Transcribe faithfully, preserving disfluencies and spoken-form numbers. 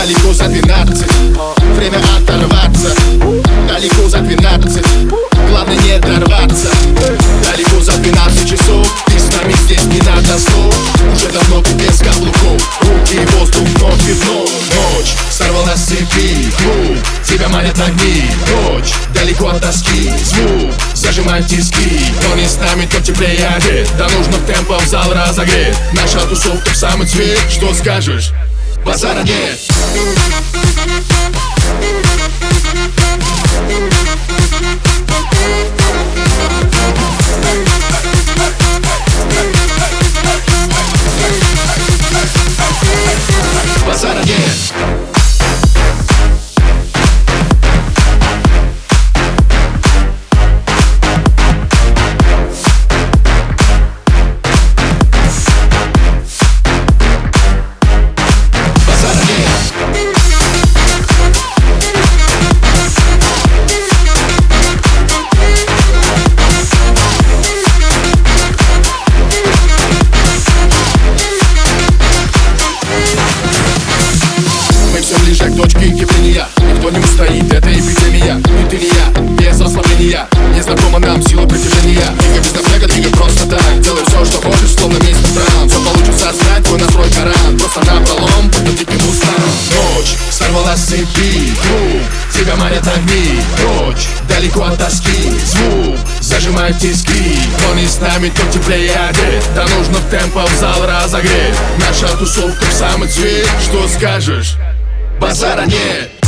Далеко за двенадцать, время оторваться. Далеко за двенадцать, главное не дорваться. Далеко за двенадцать часов, ты с нами здесь не надо слов. Уже давно ты без каблуков, руки и воздух вновь и вновь. Ночь сорвала с цепи, клуб, тебя манят огни. Ночь далеко от тоски, звук зажимает тиски. Кто не с нами, тот теплее одет, да нужным темпом зал разогрет. Наша тусовка в самый цвет, что скажешь? Базара нет. Базара нет. Ближе к точке кипения. Никто не устоит, это эпидемия. И ты не я, без ослабления. Незнакома нам сила притяжения. Двигай без напряга, двигай просто так. Делай все, что хочешь, словно мистер Браун. Все получится знать, твой настрой Коран. Просто напролом, под диким уставом. Ночь сорвалась с цепи, круг, тебя манят огни. Прочь, далеко от тоски, звук зажимает тиски. Кто не с нами, тот теплее одет, да нужно в темпо в зал разогреть. Наша тусовка в самый цвет, что скажешь? Базара нет.